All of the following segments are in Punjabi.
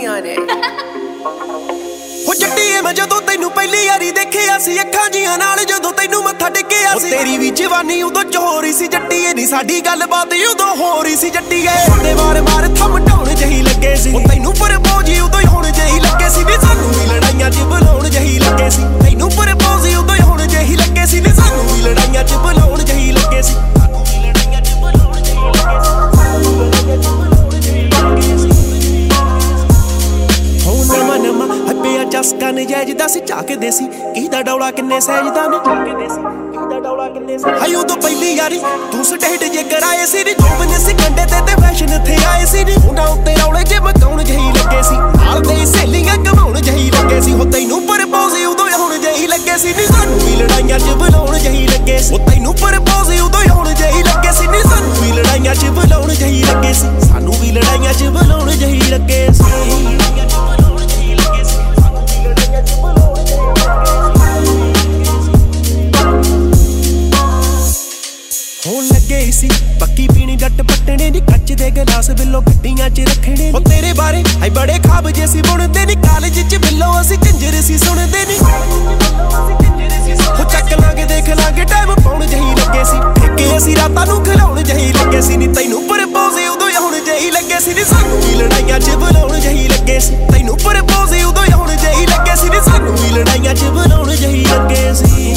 on it. ਹੋ ਜੱਟੀਏ ਮੈਂ ਜਦੋਂ ਤੈਨੂੰ ਪਹਿਲੀ ਵਾਰੀ ਦੇਖਿਆ ਸੀ ਅੱਖਾਂ ਜੀਆਂ ਨਾਲ ਜਦੋਂ ਤੈਨੂੰ ਮੱਥਾ ਟੇਕਿਆ ਸੀ ਤੇਰੀ ਵੀ ਜਵਾਨੀ ਉਦੋਂ ਚੋਰੀ ਸੀ ਜੱਟੀਏ ਨੀ ਸਾਡੀ ਗੱਲਬਾਤ ਉਦੋਂ ਹੋ ਰਹੀ ਸੀ ਜੱਟੀਏ ਸਾਡੇ ਵਾਰ ਥੰਮ ਢਾਉਣ ਜਹੀ ਲੱਗੇ ਸੀ ਤੈਨੂੰ ਪ੍ਰਪੋਜ਼ ਉਦੋਂ ਹੀ ਹੁਣ ਜਹੀ ਲੱਗੇ ਸੀ ਨੀ ਸਾਨੂੰ ਵੀ ਲੜਾਈਆਂ 'ਚ ਬੁਲਾਉਣ ਜਹੀ ਲੱਗੇ ਸੀ ਤੈਨੂੰ ਪ੍ਰਪੋਜ਼ ਉਦੋਂ ਹੀ ਹੁਣ ਜਹੀ ਲੱਗੇ ਸੀ ਨੀ ਸਾਨੂੰ ਵੀ ਲੜਾਈਆਂ 'ਚ ਬੁਲਾਉਣ ਜਹੀ ਲੱਗੇ ਸੀ ਚਸਕਾ ਨਜਾਇਜ਼ ਦੱਸ ਝਾਕਦੇ ਸੀ ਕਿਹਦਾ ਡੌਲਾ ਕਿੰਨੇ ਸਹਿਜਦਾ ਨੇ ਹਾਈ ਉਦੋਂ ਪਹਿਲੀ ਯਾਰੀ ਤੂੰ ਸਟੇਟ ਜੇ ਕਰਾਏ ਸੀ ਨੀ ਜੋਬਨ ਸੀ ਕੰਡੇ ਤੇ ਫੈਸ਼ਨ ਇੱਥੇ ਆਏ ਸੀ ਨੀ ਉਹਨਾਂ ਉੱਤੇ ਰੌਲੇ ਜੇ ਮਕਾਉਣ ਜਹੀ ਲੱਗੇ ਸੀ ਨਾਲ ਦੇ ਸਹੇਲੀਆਂ ਕਮਾਉਣ ਜਹੀ ਲੱਗੇ ਸੀ ਹੋ ਤੈਨੂੰ ਪ੍ਰਪੋਜ਼ ਉਦੋਂ ਹੁਣ ਜਹੀ ਲੱਗੇ ਸੀ ਨੀ ਸਾਨੂੰ ਵੀ ਲੜਾਈਆਂ 'ਚ ਬੁਲਾਉਣ ਜਹੀ ਲੱਗੇ ਸੀ ਹੋ ਤੈਨੂੰ ਪ੍ਰਪੋਜ਼ ਉਦੋਂ ਹੁਣ ਜਹੀ ਲੱਗੇ ਸੀ ਨੀ ਸਾਨੂੰ ਵੀ ਲੜਾਈਆਂ ਚ ਬੁਲਾਉਣ ਜਹੀ ਲੱਗੇ ਸੀ ਸਾਨੂੰ ਵੀ ਲੜਾਈਆਂ 'ਚ ਬੁਲਾਉਣ ਜਹੀ ਲੱਗੇ ਸੀ ਹੋਣ ਲੱਗੇ ਸੀ ਪੱਕੀ ਪੀਣੀ ਜੱਟ ਪੱਟਣੇ ਨੀ ਕੱਚ ਦੇ ਗਲਾਸ ਬਿੱਲੋ ਗੱਡੀਆਂ 'ਚ ਰੱਖਣੇ ਓ ਤੇਰੇ ਬਾਰੇ ਹਾਈ ਬੜੇ ਖਾਬ ਜੇ ਸੀ ਬੁਣਦੇ ਨੀ ਕਾਲਜ 'ਚ ਬਿੱਲੋ ਅਸੀਂ ਕੰਜਰ ਸੀ ਸੁਣਦੇ ਨੀ ਹੋ ਚੱਕ ਲਾਂਗੇ ਦੇਖ ਲਾਂਗੇ ਟਾਈਮ ਪਾਉਣ ਜਹੀ ਲੱਗੇ ਸੀ ਠੇਕੇ ਅਸੀਂ ਰਾਤਾਂ ਨੂੰ ਖਿਲਾਉਣ ਜਹੀ ਲੱਗੇ ਸੀ ਨੀ ਤੈਨੂੰ ਪ੍ਰਪੋਜ਼ ਉਦੋਂ ਹੁਣ ਜਹੀ ਲੱਗੇ ਸੀ ਨੀ ਸਾਨੂੰ ਵੀ ਲੜਾਈਆਂ 'ਚ ਬੁਲਾਉਣ ਜਹੀ ਲੱਗੇ ਸੀ ਤੈਨੂੰ ਪ੍ਰਪੋਜ਼ ਉਦੋਂ ਹੁਣ ਜਹੀ ਲੱਗੇ ਸੀ ਨੀ ਸਾਨੂੰ ਵੀ ਲੜਾਈਆਂ 'ਚ ਬੁਲਾਉਣ ਜਹੀ ਲੱਗੇ ਸੀ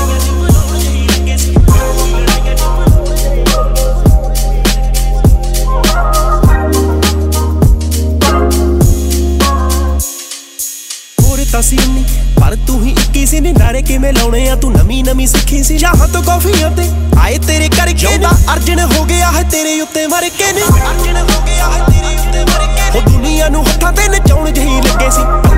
ਸੀਨੀ ਪਰ ਤੂੰ ਹੀ ਇੱਕੀ ਸੀ ਨੀ ਨਾਰੇ ਕਿਵੇਂ ਲਾਉਣੇ ਆ ਤੂੰ ਨਵੀਂ ਸਿੱਖੀ ਸੀ ਚਾਹਾਂ ਤੋਂ ਕਾਫੀਆਂ ਤੇ ਆਏ ਤੇਰੇ ਕਰਕੇ ਨਾ ਅਰਜਨ ਹੋ ਗਿਆ ਹੈ ਤੇਰੇ ਉੱਤੇ ਮਰ ਕੇ ਨੇ ਅਰਜਨ ਹੋ ਗਿਆ ਹੈ ਤੇਰੇ ਉੱਤੇ ਮਰ ਕੇ ਹੋ ਦੁਨੀਆ ਨੂੰ ਹੱਥਾਂ ਤੇ ਨਚਾਉਣ ਜਹੀ ਲੱਗੇ ਸੀ